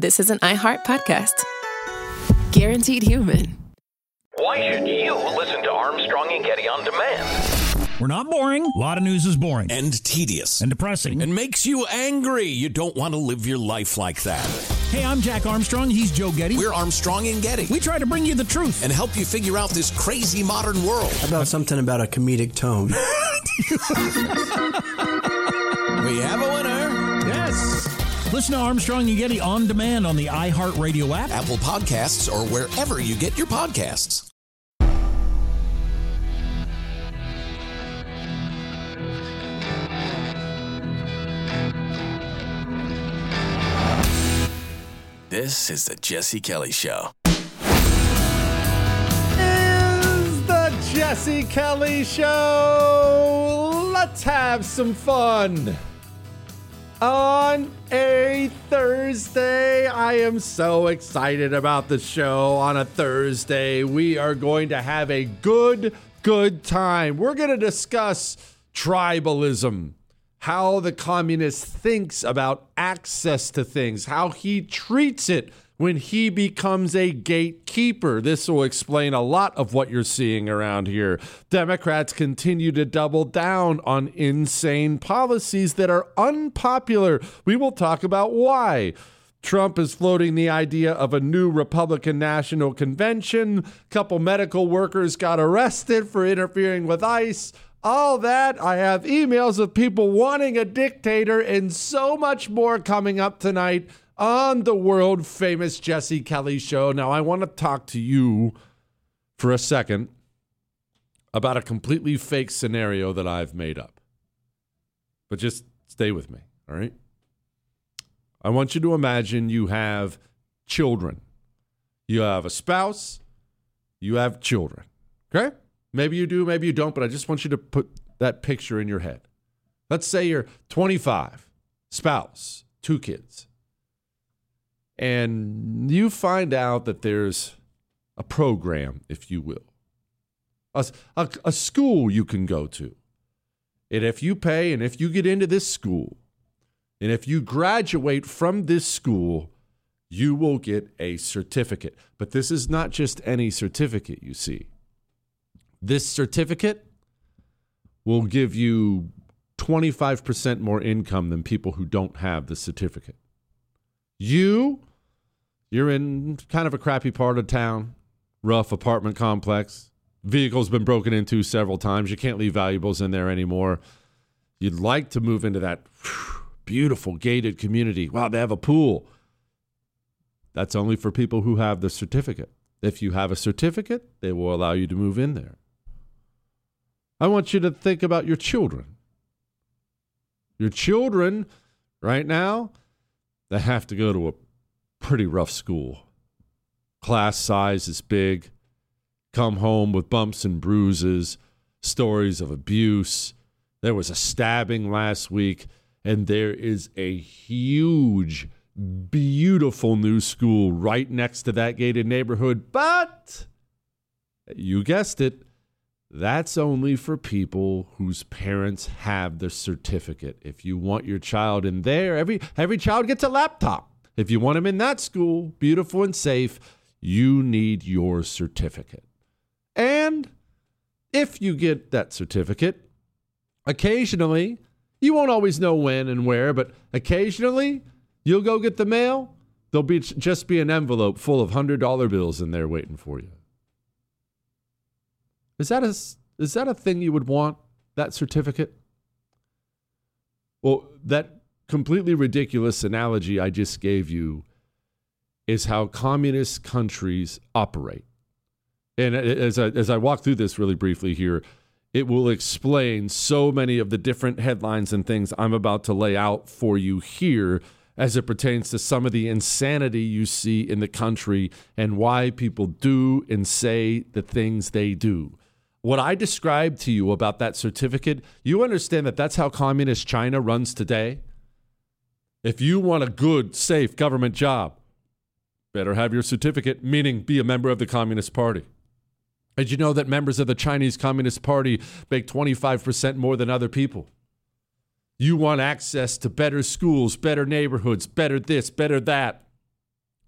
this is an iHeart podcast. Guaranteed human. Why should you listen to Armstrong and Getty on demand? We're not boring. A lot of news is boring. And tedious. And depressing. And makes you angry. You don't want to live your life like that. Hey, I'm Jack Armstrong. He's Joe Getty. We're Armstrong and Getty. We try to bring you the truth. And help you figure out this crazy modern world. How about something about a comedic tone? We have a winner. Yes. Listen to Armstrong and Getty on demand on the iHeartRadio app, Apple Podcasts, or wherever you get your podcasts. This is the Jesse Kelly Show. Is the Jesse Kelly Show. Let's have some fun. On a Thursday, I am so excited about the show. On a Thursday, we are going to have a good time. We're going to discuss tribalism, how the communist thinks about access to things, how he treats it when he becomes a gatekeeper. This will explain a lot of what you're seeing around here. Democrats continue to double down on insane policies that are unpopular. We will talk about why. Trump is floating the idea of a new Republican National Convention. A couple medical workers got arrested for interfering with ICE. All that. I have emails of people wanting a dictator and so much more coming up tonight on the world famous Jesse Kelly Show. Now, I want to talk to you for a second about a completely fake scenario that I've made up. But just stay with me, all right? I want you to imagine you have children. You have a spouse. You have children, okay? Maybe you do, maybe you don't, but I just want you to put that picture in your head. Let's say you're 25, spouse, 2 kids. And you find out that there's a program, if you will, a school you can go to. And if you pay and if you get into this school, and if you graduate from this school, you will get a certificate. But this is not just any certificate, you see. This certificate will give you 25% more income than people who don't have the certificate. You're in kind of a crappy part of town, rough apartment complex. Vehicle's been broken into several times. You can't leave valuables in there anymore. You'd like to move into that beautiful gated community. Wow, they have a pool. That's only for people who have the certificate. If you have a certificate, they will allow you to move in there. I want you to think about your children. Your children right now, they have to go to a pretty rough school. Class size is big. Come home with bumps and bruises, stories of abuse. There was a stabbing last week, and there is a huge, beautiful new school right next to that gated neighborhood. But, you guessed it, that's only for people whose parents have the certificate. If you want your child in there, every child gets a laptop. If you want them in that school, beautiful and safe, you need your certificate. And if you get that certificate, occasionally, you won't always know when and where, but occasionally, you'll go get the mail. There'll just be an envelope full of $100 bills in there waiting for you. Is that a thing you would want, that certificate? Well, that completely ridiculous analogy I just gave you is how communist countries operate. And as I walk through this really briefly here, it will explain so many of the different headlines and things I'm about to lay out for you here as it pertains to some of the insanity you see in the country and why people do and say the things they do. What I described to you about that certificate, you understand that that's how communist China runs today? If you want a good, safe government job, better have your certificate, meaning be a member of the Communist Party. Did you know that members of the Chinese Communist Party make 25% more than other people? You want access to better schools, better neighborhoods, better this, better that.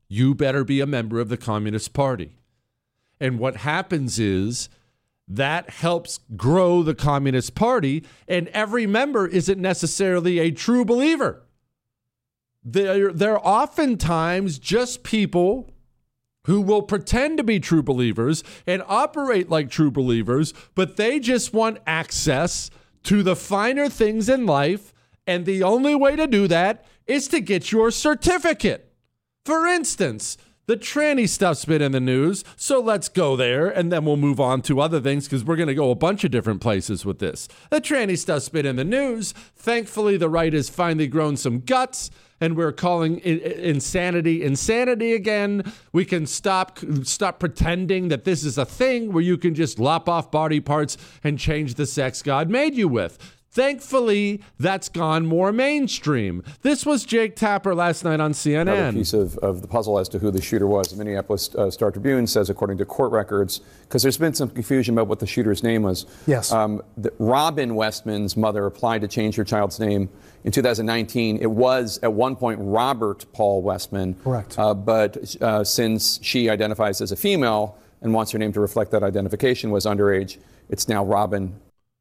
you better be a member of the Communist Party. And what happens is that helps grow the Communist Party, and every member isn't necessarily a true believer. They're oftentimes just people who will pretend to be true believers and operate like true believers, but they just want access to the finer things in life, and the only way to do that is to get your certificate. For instance, the tranny stuff's been in the news, so let's go there, and then we'll move on to other things because we're going to go a bunch of different places with this. The tranny stuff's been in the news. Thankfully, the right has finally grown some guts, and we're calling insanity again. We can stop pretending that this is a thing where you can just lop off body parts and change the sex God made you with. Thankfully, that's gone more mainstream. This was Jake Tapper last night on CNN. Another piece of the puzzle as to who the shooter was. The Minneapolis Star-Tribune says, according to court records, because there's been some confusion about what the shooter's name was. Yes. Robin Westman's mother applied to change her child's name in 2019. It was, at one point, Robert Paul Westman. Correct. But since she identifies as a female and wants her name to reflect that identification, was underage, it's now Robin.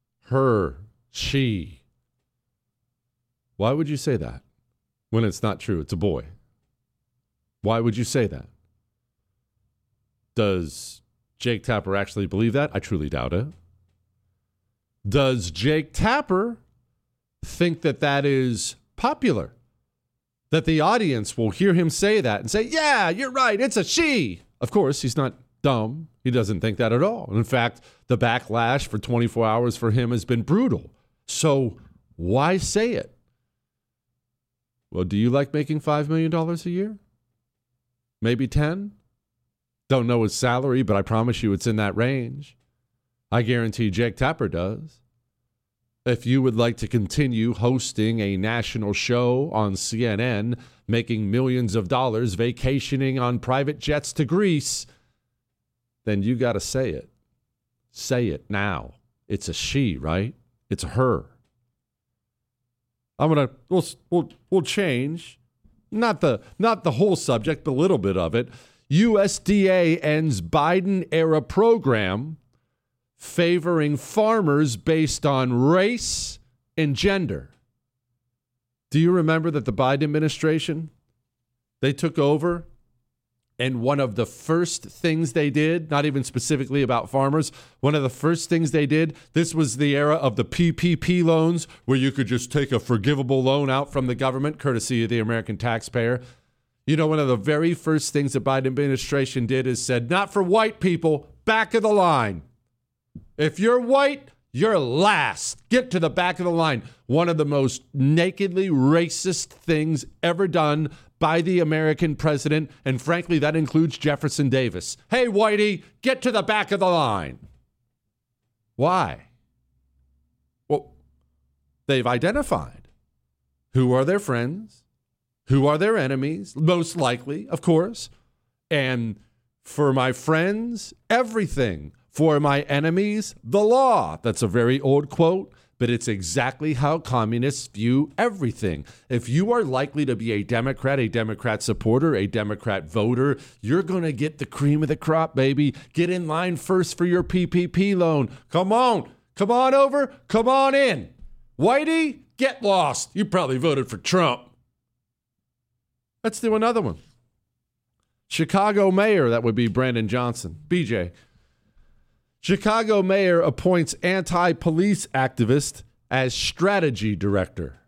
She. Why would you say that when it's not true? It's a boy. Why would you say that? Does Jake Tapper actually believe that? I truly doubt it. Does Jake Tapper think that that is popular? That the audience will hear him say that and say, yeah, you're right, it's a she. Of course, he's not dumb. He doesn't think that at all. In fact, the backlash for 24 hours for him has been brutal. So why say it? Well, do you like making $5 million a year? Maybe 10? Don't know his salary, but I promise you it's in that range. I guarantee Jake Tapper does. If you would like to continue hosting a national show on CNN, making millions of dollars, vacationing on private jets to Greece, then you got to say it. Say it now. It's a she, right? It's a her. We'll change. Not the whole subject, but a little bit of it. USDA ends Biden era program favoring farmers based on race and gender. Do you remember that the Biden administration, they took over, and one of the first things they did, not even specifically about farmers, one of the first things they did, this was the era of the PPP loans, where you could just take a forgivable loan out from the government, courtesy of the American taxpayer. You know, one of the very first things the Biden administration did is said, not for white people, back of the line. If you're white, you're last. Get to the back of the line. One of the most nakedly racist things ever done by the American president, and frankly, that includes Jefferson Davis. Hey, whitey, get to the back of the line. Why? Well, they've identified who are their friends, who are their enemies, most likely, of course, and for my friends, everything. For my enemies, the law. That's a very old quote, but it's exactly how communists view everything. If you are likely to be a Democrat supporter, a Democrat voter, you're going to get the cream of the crop, baby. Get in line first for your PPP loan. Come on over, come on in. Whitey, get lost. You probably voted for Trump. Let's do another one. Chicago mayor, that would be Brandon Johnson. BJ. Chicago mayor appoints anti-police activist as strategy director.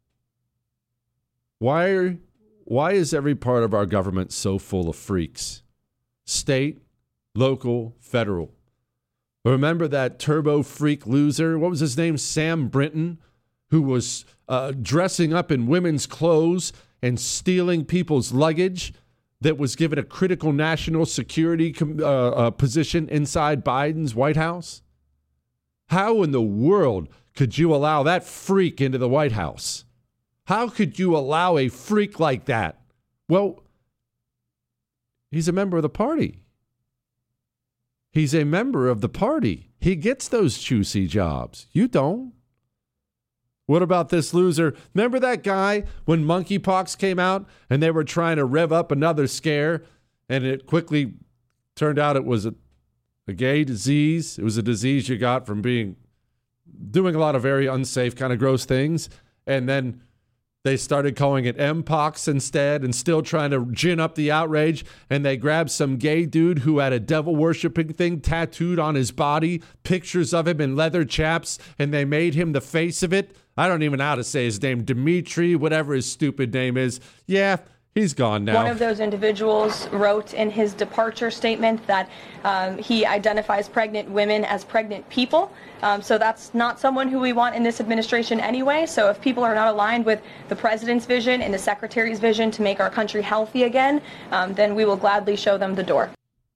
Why is every part of our government so full of freaks? State, local, federal. Remember that turbo freak loser? What was his name? Sam Brinton, who was dressing up in women's clothes and stealing people's luggage, that was given a critical national security position inside Biden's White House? How in the world could you allow that freak into the White House? How could you allow a freak like that? Well, he's a member of the party. He's a member of the party. He gets those juicy jobs. You don't. What about this loser? Remember that guy when monkeypox came out and they were trying to rev up another scare and it quickly turned out it was a gay disease. It was a disease you got from doing a lot of very unsafe kind of gross things. And then they started calling it Mpox instead and still trying to gin up the outrage. And they grabbed some gay dude who had a devil-worshipping thing tattooed on his body, pictures of him in leather chaps, and they made him the face of it. I don't even know how to say his name. Dimitri, whatever his stupid name is. Yeah, he's gone now. One of those individuals wrote in his departure statement that he identifies pregnant women as pregnant people. So that's not someone who we want in this administration anyway. So if people are not aligned with the president's vision and the secretary's vision to make our country healthy again, then we will gladly show them the door.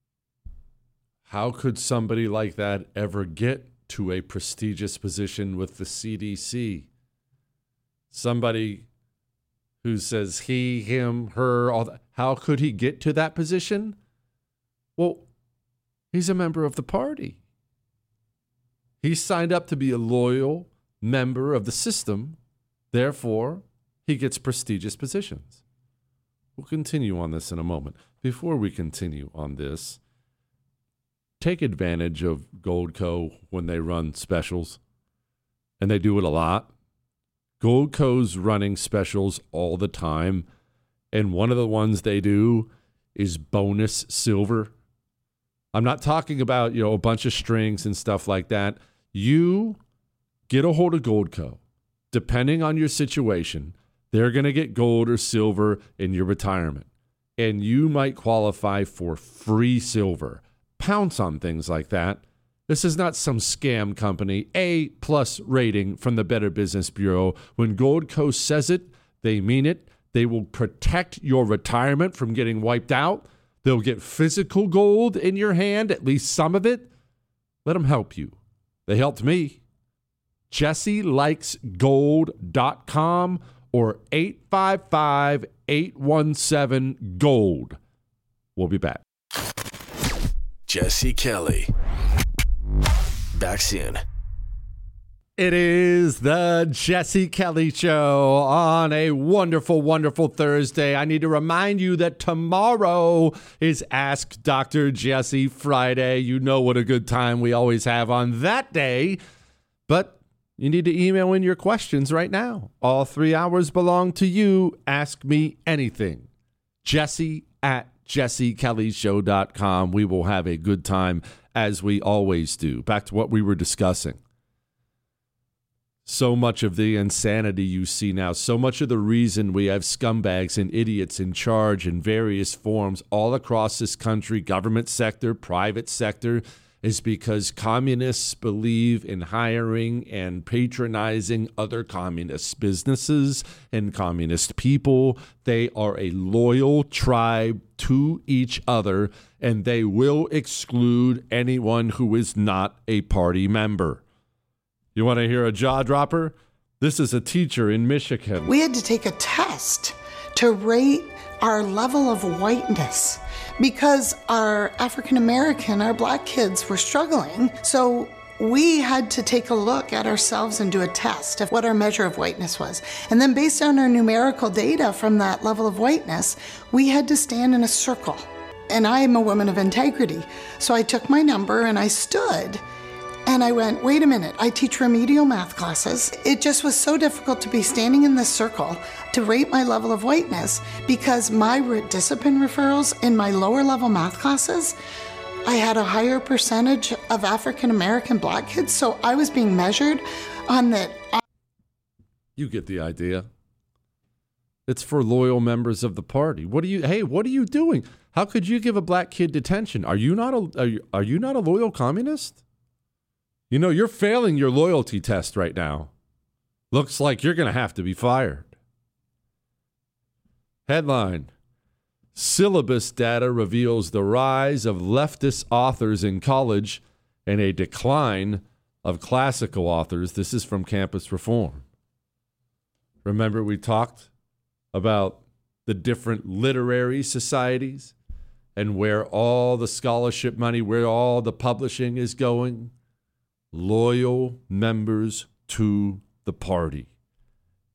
How could somebody like that ever get to a prestigious position with the CDC? Somebody who says he, him, her, all that. How could he get to that position? Well, he's a member of the party. He signed up to be a loyal member of the system. Therefore, he gets prestigious positions. We'll continue on this in a moment. Before we continue on this, take advantage of Goldco when they run specials, and they do it a lot. Goldco's running specials all the time, and one of the ones they do is bonus silver. I'm not talking about, a bunch of strings and stuff like that. You get a hold of Goldco. Depending on your situation, they're going to get gold or silver in your retirement, and you might qualify for free silver. Pounce on things like that. This is not some scam company. A+ rating from the Better Business Bureau. When Goldco says it, they mean it. They will protect your retirement from getting wiped out. They'll get physical gold in your hand, at least some of it. Let them help you. They helped me. JesseLikesGold.com or 855-817-GOLD. We'll be back. Jesse Kelly. Back soon. It is the Jesse Kelly Show on a wonderful, wonderful Thursday. I need to remind you that tomorrow is Ask Dr. Jesse Friday. You know what a good time we always have on that day. But you need to email in your questions right now. All 3 hours belong to you. Ask me anything. Jesse@JesseKellyShow.com. We will have a good time as we always do. Back to what we were discussing. So much of the insanity you see now, so much of the reason we have scumbags and idiots in charge in various forms all across this country, government sector, private sector, is because communists believe in hiring and patronizing other communist businesses and communist people. They are a loyal tribe to each other, and they will exclude anyone who is not a party member. You want to hear a jaw dropper? This is a teacher in Michigan. We had to take a test to rate our level of whiteness because our African American, our black kids were struggling. So we had to take a look at ourselves and do a test of what our measure of whiteness was. And then based on our numerical data from that level of whiteness, we had to stand in a circle. And I am a woman of integrity. So I took my number and I stood. And I went, wait a minute, I teach remedial math classes. It just was so difficult to be standing in this circle to rate my level of whiteness because my discipline referrals in my lower level math classes, I had a higher percentage of African American black kids. So I was being measured on that. You get the idea. It's for loyal members of the party. What are you doing? How could you give a black kid detention? Are you not a loyal communist? You know, you're failing your loyalty test right now. Looks like you're going to have to be fired. Headline: Syllabus data reveals the rise of leftist authors in college and a decline of classical authors. This is from Campus Reform. Remember we talked about the different literary societies and where all the scholarship money, where all the publishing is going? Loyal members to the party.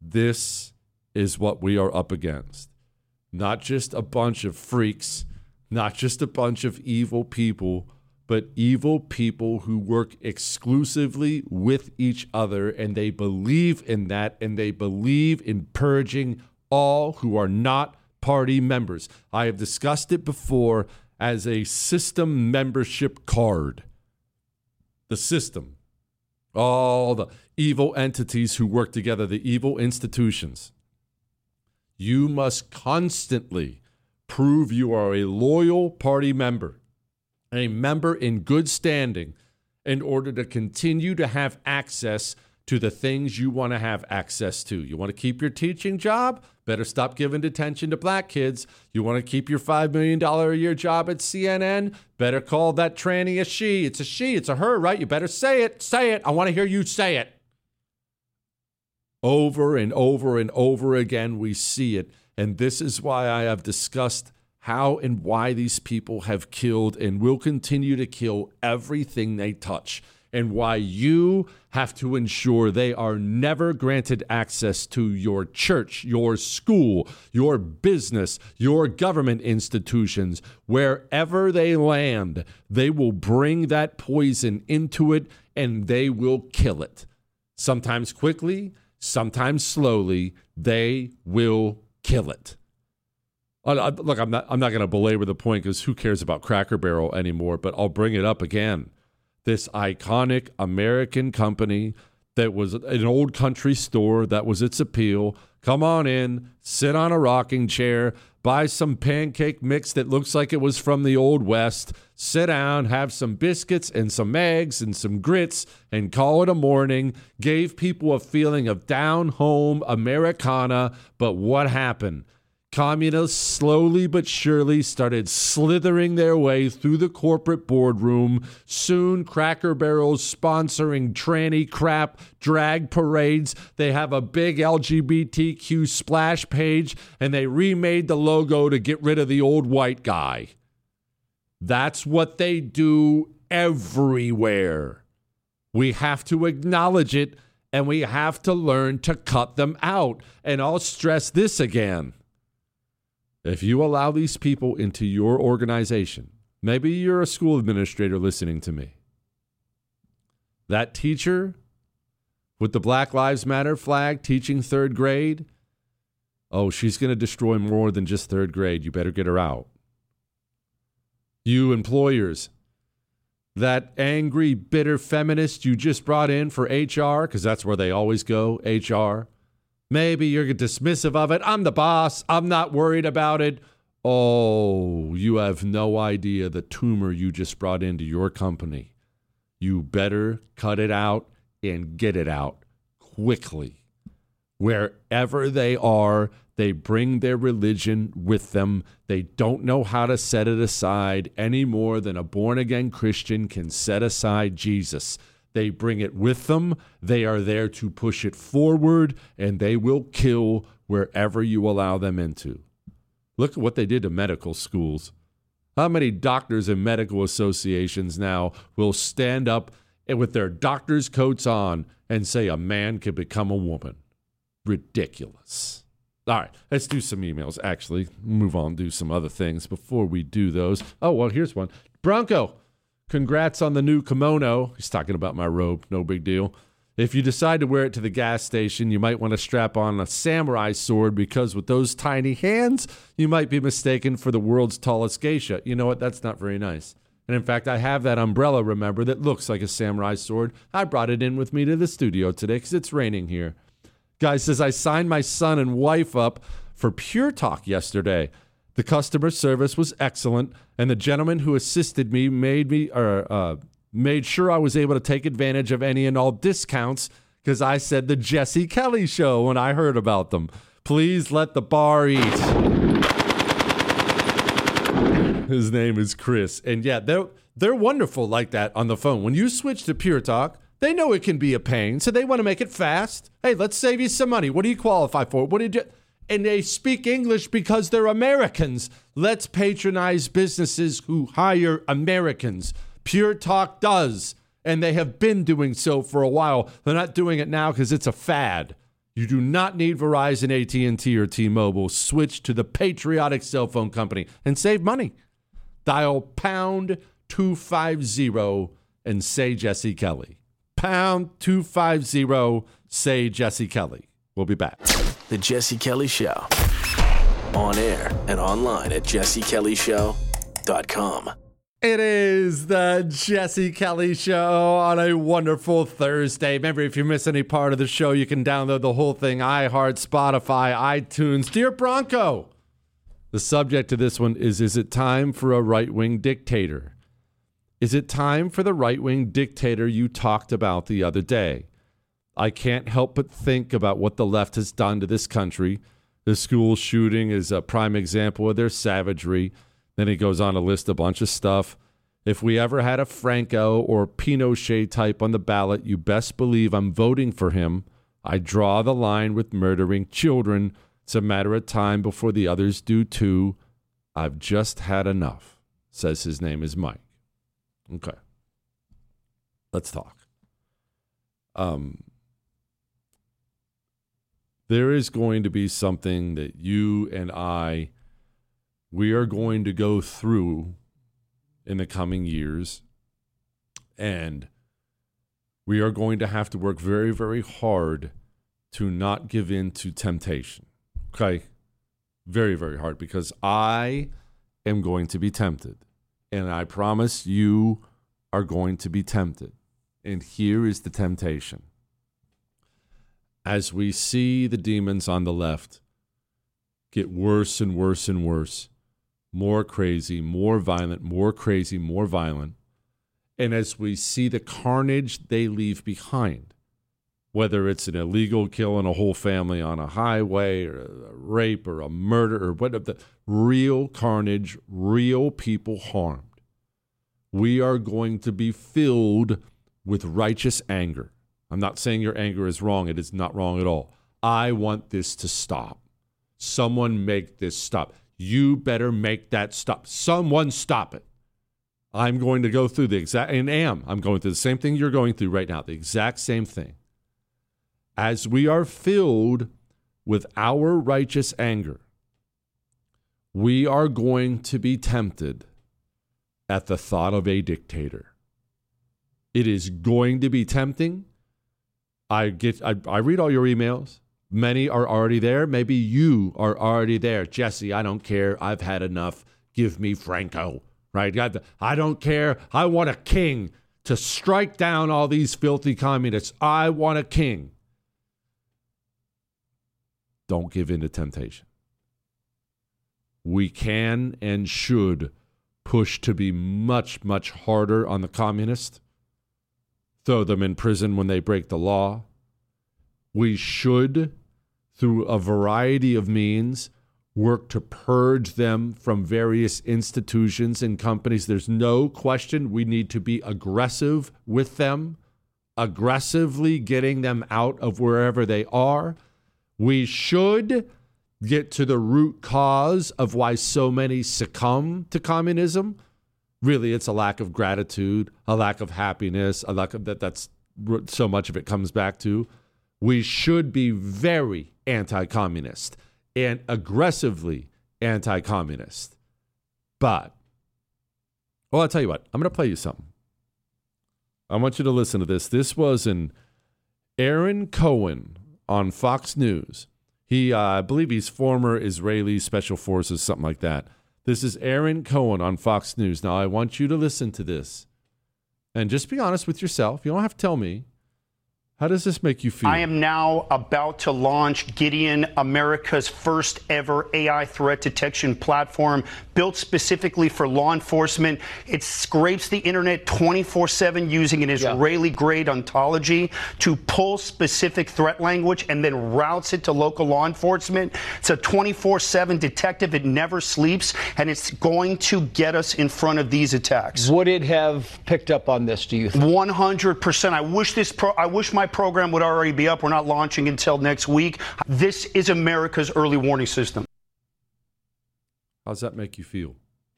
This is what we are up against. Not just a bunch of freaks, not just a bunch of evil people, but evil people who work exclusively with each other, and they believe in that, and they believe in purging all who are not party members. I have discussed it before as a system membership card. The system. All the evil entities who work together, the evil institutions. You must constantly prove you are a loyal party member, a member in good standing, in order to continue to have access to the things you want to have access to. You want to keep your teaching job? Better stop giving attention to black kids. You want to keep your $5 million a year job at CNN? Better call that tranny a she. It's a she. It's a her, right? You better say it. Say it. I want to hear you say it. Over and over and over again, we see it. And this is why I have discussed how and why these people have killed and will continue to kill everything they touch, and why you have to ensure they are never granted access to your church, your school, your business, your government institutions. Wherever they land, they will bring that poison into it and they will kill it. Sometimes quickly, sometimes slowly, they will kill it. Look, I'm not going to belabor the point because who cares about Cracker Barrel anymore, but I'll bring it up again. This iconic American company that was an old country store, that was its appeal. Come on in, sit on a rocking chair, buy some pancake mix that looks like it was from the Old West, sit down, have some biscuits and some eggs and some grits, and call it a morning. Gave people a feeling of down-home Americana, but what happened? Communists slowly but surely started slithering their way through the corporate boardroom. Soon, Cracker Barrel's sponsoring tranny crap, drag parades. They have a big LGBTQ splash page, and they remade the logo to get rid of the old white guy. That's what they do everywhere. We have to acknowledge it, and we have to learn to cut them out. And I'll stress this again. If you allow these people into your organization, maybe you're a school administrator listening to me. That teacher with the Black Lives Matter flag teaching third grade, oh, she's going to destroy more than just third grade. You better get her out. You employers, that angry, bitter feminist you just brought in for HR, because that's where they always go, HR. Maybe you're dismissive of it. I'm the boss. I'm not worried about it. Oh, you have no idea the tumor you just brought into your company. You better cut it out and get it out quickly. Wherever they are, they bring their religion with them. They don't know how to set it aside any more than a born-again Christian can set aside Jesus. They bring it with them. They are there to push it forward, and they will kill wherever you allow them into. Look at what they did to medical schools. How many doctors and medical associations now will stand up and with their doctor's coats on and say a man can become a woman? Ridiculous. All right, let's do some emails. Actually, move on, do some other things before we do those. Oh, well, here's one. Bronco. Congrats on the new kimono. He's talking about my robe. No big deal. If you decide to wear it to the gas station, you might want to strap on a samurai sword because with those tiny hands, you might be mistaken for the world's tallest geisha. You know what? That's not very nice. And in fact, I have that umbrella, remember, that looks like a samurai sword. I brought it in with me to the studio today because it's raining here. Guy says, I signed my son and wife up for Pure Talk yesterday. The customer service was excellent, and the gentleman who assisted me made sure I was able to take advantage of any and all discounts because I said the Jesse Kelly Show when I heard about them. Please let the bar eat. His name is Chris. And yeah, they're wonderful like that on the phone. When you switch to Pure Talk, they know it can be a pain, so they want to make it fast. Hey, let's save you some money. What do you qualify for? What do you do? And they speak English because they're Americans. Let's patronize businesses who hire Americans. Pure Talk does, and they have been doing so for a while. They're not doing it now because it's a fad. You do not need Verizon, AT&T, or T-Mobile. Switch to the patriotic cell phone company and save money. Dial pound 250 and say Jesse Kelly. Pound 250, say Jesse Kelly. We'll be back. The Jesse Kelly Show. On air and online at jessekellyshow.com. It is the Jesse Kelly Show on a wonderful Thursday. Remember, if you miss any part of the show, you can download the whole thing, iHeart, Spotify, iTunes. Dear Bronco, the subject of this one is it time for a right-wing dictator? Is it time for the right-wing dictator you talked about the other day? I can't help but think about what the left has done to this country. The school shooting is a prime example of their savagery. Then he goes on to list a bunch of stuff. If we ever had a Franco or Pinochet type on the ballot, you best believe I'm voting for him. I draw the line with murdering children. It's a matter of time before the others do too. I've just had enough, says his name is Mike. Okay. Let's talk. There is going to be something that you and we are going to go through in the coming years, and we are going to have to work very, very hard to not give in to temptation. Okay? Very, very hard, because I am going to be tempted, and I promise you are going to be tempted. And here is the temptation. As we see the demons on the left get worse and worse and worse, more crazy, more violent, more crazy, more violent. And as we see the carnage they leave behind, whether it's an illegal killing a whole family on a highway or a rape or a murder or whatever, the real carnage, real people harmed, we are going to be filled with righteous anger. I'm not saying your anger is wrong. It is not wrong at all. I want this to stop. Someone make this stop. You better make that stop. Someone stop it. I'm going to go through I'm going through the same thing you're going through right now, the exact same thing. As we are filled with our righteous anger, we are going to be tempted at the thought of a dictator. It is going to be tempting. I read all your emails. Many are already there. Maybe you are already there. Jesse, I don't care. I've had enough. Give me Franco, right? I don't care. I want a king to strike down all these filthy communists. I want a king. Don't give in to temptation. We can and should push to be much, much harder on the communists. Throw them in prison when they break the law. We should, through a variety of means, work to purge them from various institutions and companies. There's no question we need to be aggressive with them, aggressively getting them out of wherever they are. We should get to the root cause of why so many succumb to communism. Really, it's a lack of gratitude, a lack of happiness, a lack of that's so much of it comes back to. We should be very anti-communist and aggressively anti-communist. But, well, I'll tell you what, I'm going to play you something. I want you to listen to this. This was an Aaron Cohen on Fox News. I believe he's former Israeli Special Forces, something like that. This is Aaron Cohen on Fox News. Now, I want you to listen to this. And just be honest with yourself. You don't have to tell me. How does this make you feel? I am now about to launch Gideon, America's first ever AI threat detection platform built specifically for law enforcement. It scrapes the internet 24/7 using an Israeli-grade ontology to pull specific threat language and then routes it to local law enforcement. It's a 24/7 detective. It never sleeps, and it's going to get us in front of these attacks. Would it have picked up on this, do you think? 100%. I wish my program would already be up. We're not launching until next week. This is America's early warning system. How's that make you feel?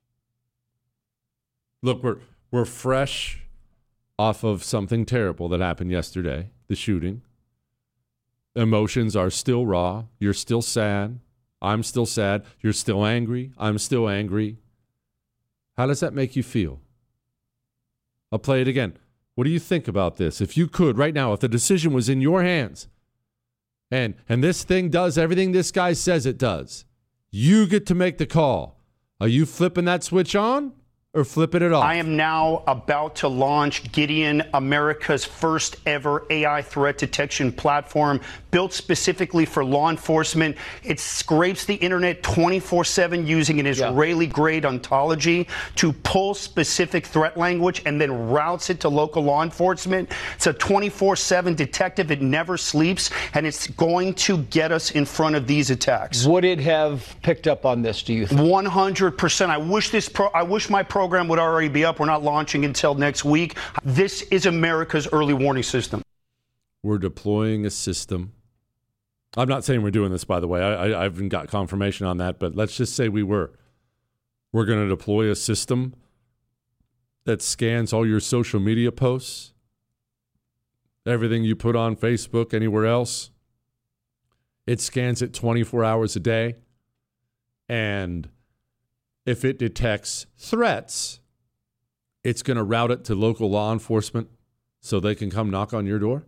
Look, we're fresh off of something terrible that happened yesterday, the shooting. Emotions are still raw. You're still sad. I'm still sad. You're still angry. I'm still angry. How does that make you feel? I'll play it again. What do you think about this? If you could, right now, if the decision was in your hands, and this thing does everything this guy says it does, you get to make the call. Are you flipping that switch on or flipping it off? I am now about to launch Gideon, America's first ever AI threat detection platform built specifically for law enforcement. It scrapes the internet 24/7 using an Israeli-grade ontology to pull specific threat language and then routes it to local law enforcement. It's a 24/7 detective. It never sleeps, and it's going to get us in front of these attacks. Would it have picked up on this, do you think? 100%. I wish my program would already be up. We're not launching until next week. This is America's early warning system. We're deploying a system. I'm not saying we're doing this, by the way. I haven't got confirmation on that, but let's just say we were. We're going to deploy a system that scans all your social media posts, everything you put on Facebook, anywhere else. It scans it 24 hours a day. And if it detects threats, it's going to route it to local law enforcement so they can come knock on your door.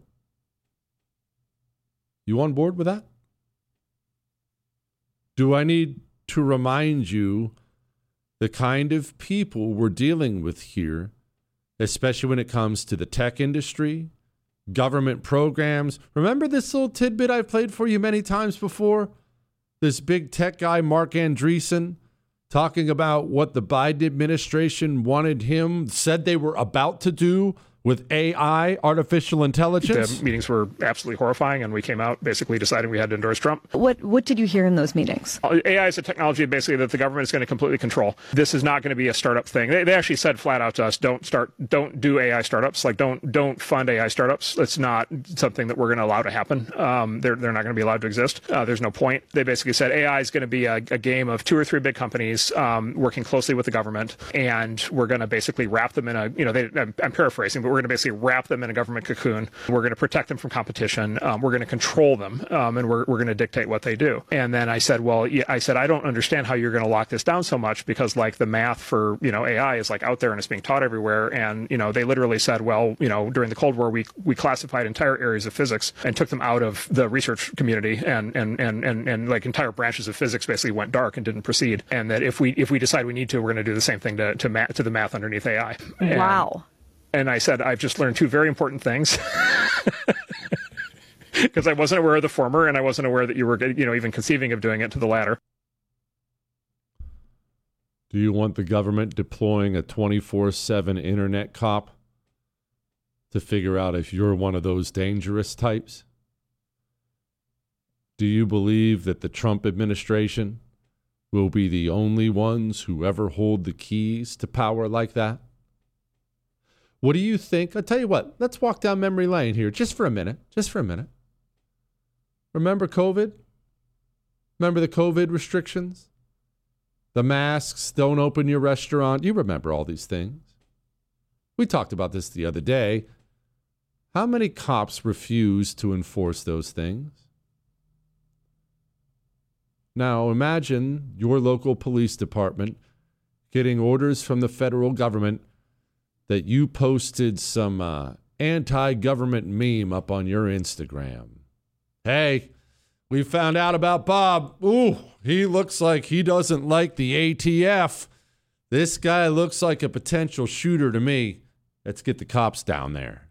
You on board with that? Do I need to remind you the kind of people we're dealing with here, especially when it comes to the tech industry, government programs? Remember this little tidbit I've played for you many times before? This big tech guy, Mark Andreessen, talking about what the Biden administration said they were about to do with AI, artificial intelligence. The meetings were absolutely horrifying, and we came out basically deciding we had to endorse Trump. What did you hear in those meetings? AI is a technology basically that the government is going to completely control. This is not going to be a startup thing. They actually said flat out to us, don't do AI startups. Like don't fund AI startups. It's not something that we're going to allow to happen. They're not going to be allowed to exist. There's no point. They basically said AI is going to be a game of 2 or 3 big companies working closely with the government, and we're going to basically wrap them in I'm paraphrasing, but we're going to basically wrap them in a government cocoon. We're going to protect them from competition. We're going to control them, and we're going to dictate what they do. And then I said, I don't understand how you're going to lock this down so much, because like the math for AI is like out there and it's being taught everywhere. And they literally said, during the Cold War we classified entire areas of physics and took them out of the research community, and like entire branches of physics basically went dark and didn't proceed. And that if we decide we need to, we're going to do the same thing to the math underneath AI. Wow. And I said, I've just learned 2 very important things, because I wasn't aware of the former, and I wasn't aware that you were, even conceiving of doing it to the latter. Do you want the government deploying a 24/7 internet cop to figure out if you're one of those dangerous types? Do you believe that the Trump administration will be the only ones who ever hold the keys to power like that? What do you think? I'll tell you what, let's walk down memory lane here just for a minute. Remember COVID? Remember the COVID restrictions? The masks, don't open your restaurant. You remember all these things. We talked about this the other day. How many cops refused to enforce those things? Now imagine your local police department getting orders from the federal government that you posted some anti-government meme up on your Instagram. Hey, we found out about Bob. Ooh, he looks like he doesn't like the ATF. This guy looks like a potential shooter to me. Let's get the cops down there.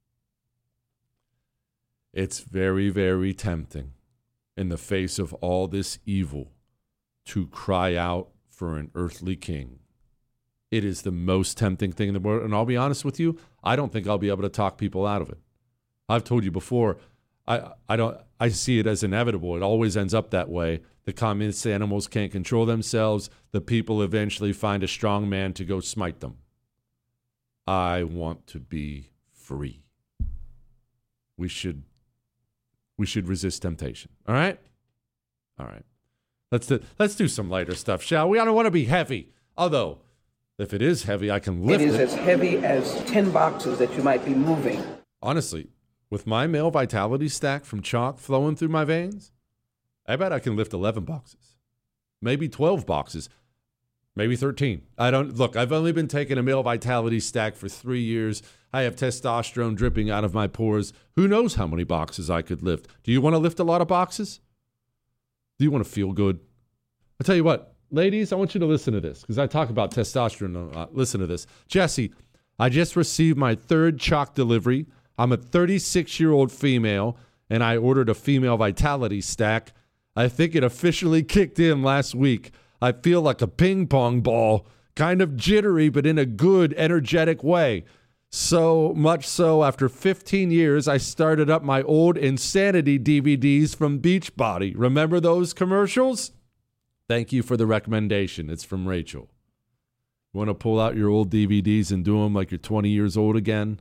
It's very, very tempting in the face of all this evil to cry out for an earthly king. It is the most tempting thing in the world. And I'll be honest with you, I don't think I'll be able to talk people out of it. I've told you before, I see it as inevitable. It always ends up that way. The communist animals can't control themselves. The people eventually find a strong man to go smite them. I want to be free. We should resist temptation. All right? All right. Let's do some lighter stuff, shall we? I don't want to be heavy. Although, if it is heavy, I can lift it. It is as heavy as 10 boxes that you might be moving. Honestly, with my male vitality stack from chalk flowing through my veins, I bet I can lift 11 boxes, maybe 12 boxes, maybe 13. I've only been taking a male vitality stack for 3 years. I have testosterone dripping out of my pores. Who knows how many boxes I could lift? Do you want to lift a lot of boxes? Do you want to feel good? I'll tell you what, ladies, I want you to listen to this because I talk about testosterone a lot. Listen to this. Jesse, I just received my 3rd chalk delivery. I'm a 36-year-old female, and I ordered a female vitality stack. I think it officially kicked in last week. I feel like a ping pong ball, kind of jittery, but in a good, energetic way. So much so, after 15 years, I started up my old Insanity DVDs from Beachbody. Remember those commercials? Thank you for the recommendation. It's from Rachel. You want to pull out your old DVDs and do them like you're 20 years old again?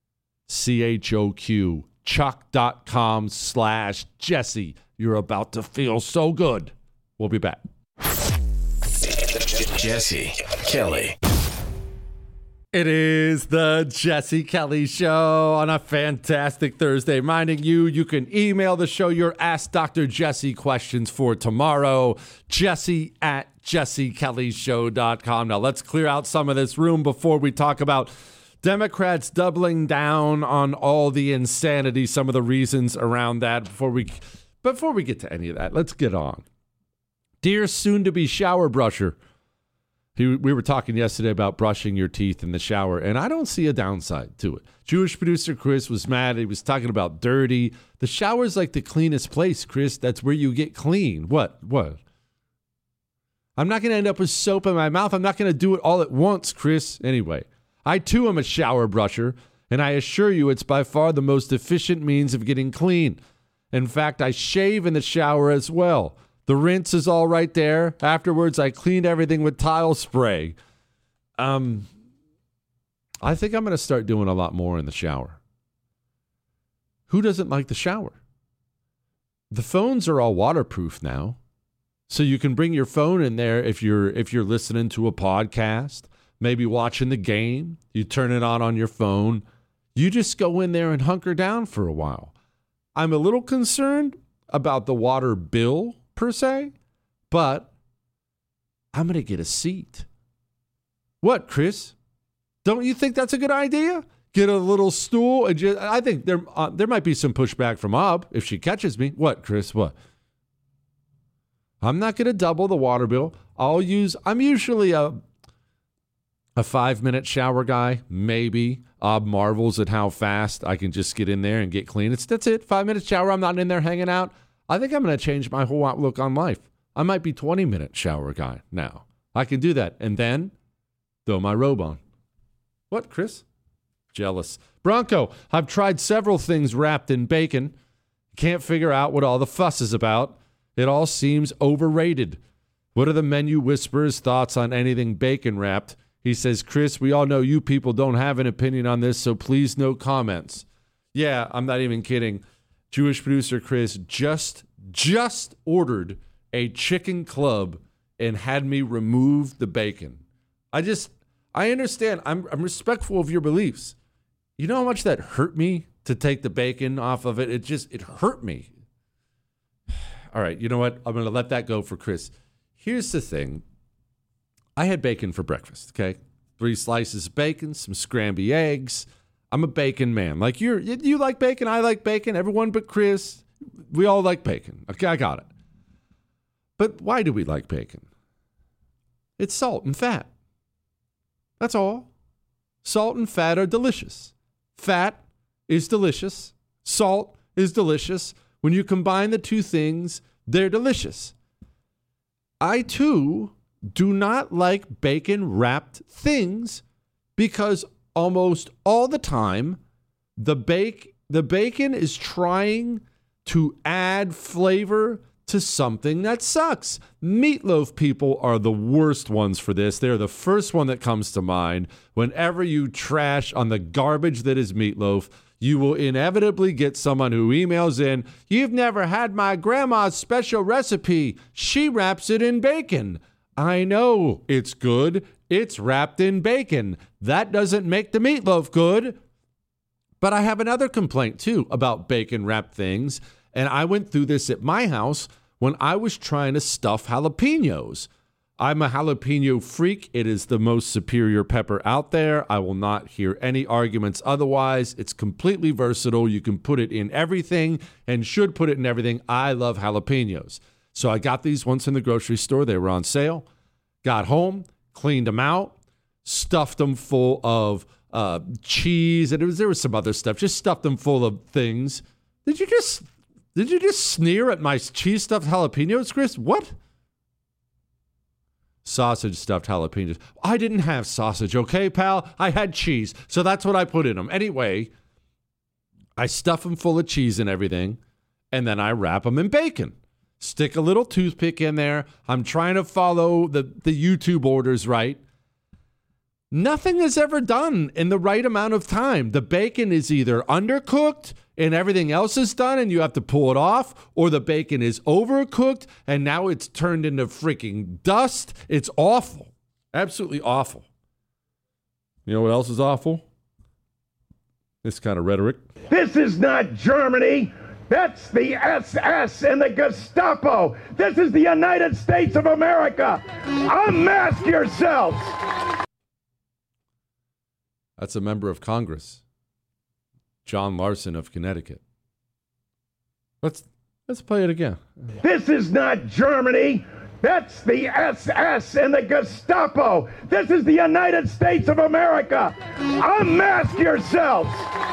CHOQ, chalk.com/Jesse. You're about to feel so good. We'll be back. Jesse Kelly. It is the Jesse Kelly Show on a fantastic Thursday. Reminding you, you can email the show your Ask Dr. Jesse questions for tomorrow. Jesse@jessekellyshow.com. Now, let's clear out some of this room before we talk about Democrats doubling down on all the insanity, some of the reasons around that. Before we get to any of that, let's get on. Dear soon-to-be shower brusher, we were talking yesterday about brushing your teeth in the shower, and I don't see a downside to it. Jewish producer Chris was mad. He was talking about dirty. The shower's like the cleanest place, Chris. That's where you get clean. What? I'm not going to end up with soap in my mouth. I'm not going to do it all at once, Chris. Anyway, I too am a shower brusher, and I assure you it's by far the most efficient means of getting clean. In fact, I shave in the shower as well. The rinse is all right there. Afterwards, I cleaned everything with tile spray. I think I'm going to start doing a lot more in the shower. Who doesn't like the shower? The phones are all waterproof now. So you can bring your phone in there if you're listening to a podcast, maybe watching the game. You turn it on your phone. You just go in there and hunker down for a while. I'm a little concerned about the water bill per se, but I'm going to get a seat. What, Chris? Don't you think that's a good idea? Get a little stool and I think there might be some pushback from Ob if she catches me. What, Chris? What? I'm not going to double the water bill. I'm usually a 5-minute shower guy, maybe. Ob marvels at how fast I can just get in there and get clean. That's it. 5-minute shower. I'm not in there hanging out. I think I'm going to change my whole outlook on life. I might be 20-minute shower guy now. I can do that. And then throw my robe on. What, Chris? Jealous. Bronco, I've tried several things wrapped in bacon. Can't figure out what all the fuss is about. It all seems overrated. What are the menu whisperers' thoughts on anything bacon wrapped? He says, Chris, we all know you people don't have an opinion on this, so please no comments. Yeah, I'm not even kidding. Jewish producer Chris just ordered a chicken club and had me remove the bacon. I understand. I'm respectful of your beliefs. You know how much that hurt me to take the bacon off of it? It hurt me. All right, you know what? I'm going to let that go for Chris. Here's the thing. I had bacon for breakfast, okay? 3 slices of bacon, some scrambled eggs. I'm a bacon man. Like you like bacon, I like bacon. Everyone but Chris, we all like bacon. Okay, I got it. But why do we like bacon? It's salt and fat. That's all. Salt and fat are delicious. Fat is delicious. Salt is delicious. When you combine the two things, they're delicious. I, too, do not like bacon-wrapped things because almost all the time, the bacon is trying to add flavor to something that sucks. Meatloaf people are the worst ones for this. They're the first one that comes to mind. Whenever you trash on the garbage that is meatloaf, you will inevitably get someone who emails in, "You've never had my grandma's special recipe. She wraps it in bacon." I know it's good. It's wrapped in bacon. That doesn't make the meatloaf good. But I have another complaint, too, about bacon wrap things. And I went through this at my house when I was trying to stuff jalapenos. I'm a jalapeno freak. It is the most superior pepper out there. I will not hear any arguments otherwise. It's completely versatile. You can put it in everything and should put it in everything. I love jalapenos. So I got these once in the grocery store. They were on sale. Got home, cleaned them out, stuffed them full of cheese, and there was some other stuff. Just stuffed them full of things. Did you just sneer at my cheese stuffed jalapenos, Chris? What? Sausage stuffed jalapenos. I didn't have sausage, okay, pal? I had cheese, so that's what I put in them. Anyway, I stuff them full of cheese and everything, and then I wrap them in bacon. Stick a little toothpick in there. I'm trying to follow the YouTube orders right. Nothing is ever done in the right amount of time. The bacon is either undercooked and everything else is done and you have to pull it off, or the bacon is overcooked and now it's turned into freaking dust. It's awful. Absolutely awful. You know what else is awful? This kind of rhetoric. This is not Germany. That's the SS and the Gestapo. This is the United States of America. Unmask yourselves. That's a member of Congress, John Larson of Connecticut. Let's play it again. This is not Germany. That's the SS and the Gestapo. This is the United States of America. Unmask yourselves.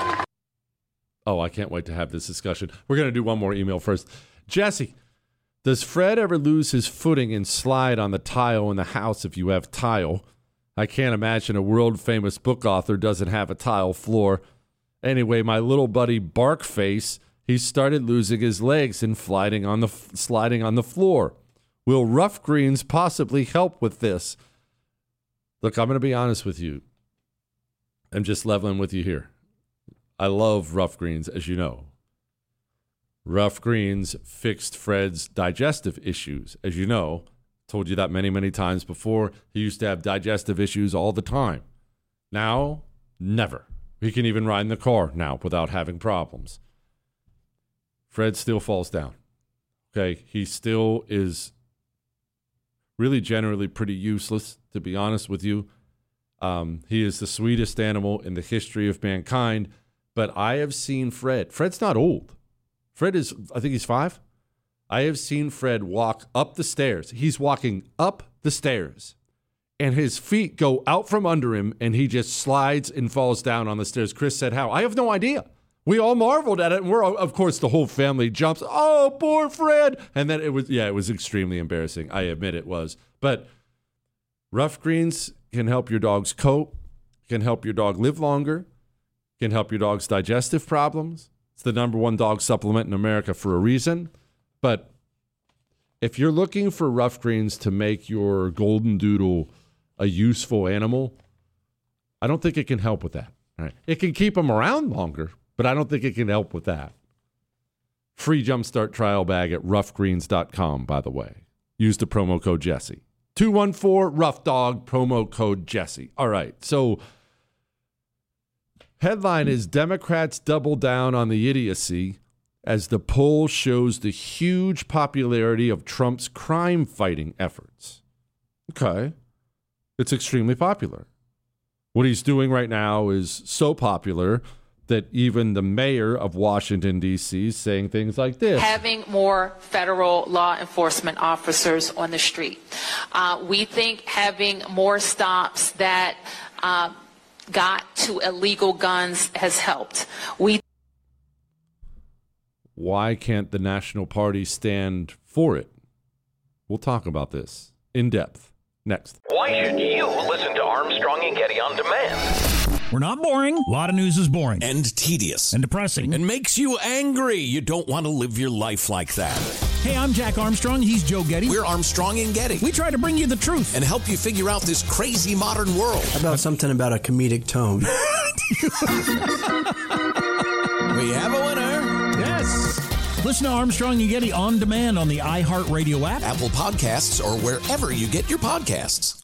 Oh, I can't wait to have this discussion. We're going to do one more email first. Jesse, does Fred ever lose his footing and slide on the tile in the house if you have tile? I can't imagine a world-famous book author doesn't have a tile floor. Anyway, my little buddy Barkface, he started losing his legs and sliding on the floor. Will Rough Greens possibly help with this? Look, I'm going to be honest with you. I'm just leveling with you here. I love Rough Greens, as you know. Rough Greens fixed Fred's digestive issues, as you know. Told you that many, many times before. He used to have digestive issues all the time. Now, never. He can even ride in the car now without having problems. Fred still falls down. Okay, he still is really generally pretty useless, to be honest with you. He is the sweetest animal in the history of mankind. But I have seen Fred. Fred's not old. Fred is, I think he's 5. I have seen Fred walk up the stairs. He's walking up the stairs, and his feet go out from under him, and he just slides and falls down on the stairs. Chris said, how? I have no idea. We all marveled at it, and of course, the whole family jumps. Oh, poor Fred. And then it was extremely embarrassing. I admit it was. But Rough Greens can help your dog's coat, can help your dog live longer, can help your dog's digestive problems. It's the #1 dog supplement in America for a reason. But if you're looking for Rough Greens to make your golden doodle a useful animal, I don't think it can help with that. All right. It can keep them around longer, but I don't think it can help with that. Free Jumpstart trial bag at roughgreens.com, by the way. Use the promo code Jesse. 214-ROUGH-DOG, promo code Jesse. All right, so headline is Democrats double down on the idiocy as the poll shows the huge popularity of Trump's crime-fighting efforts. Okay. It's extremely popular. What he's doing right now is so popular that even the mayor of Washington, D.C. is saying things like this. Having more federal law enforcement officers on the street. We think having more stops that got to illegal guns has helped. Why can't the National Party stand for it? We'll talk about this in depth next. Why should you listen to Armstrong and Getty on demand? We're not boring. A lot of news is boring. And tedious. And depressing. And makes you angry. You don't want to live your life like that. Hey, I'm Jack Armstrong. He's Joe Getty. We're Armstrong and Getty. We try to bring you the truth. And help you figure out this crazy modern world. How about something about a comedic tone? We have a winner. Yes. Listen to Armstrong and Getty on demand on the iHeartRadio app, Apple Podcasts, or wherever you get your podcasts.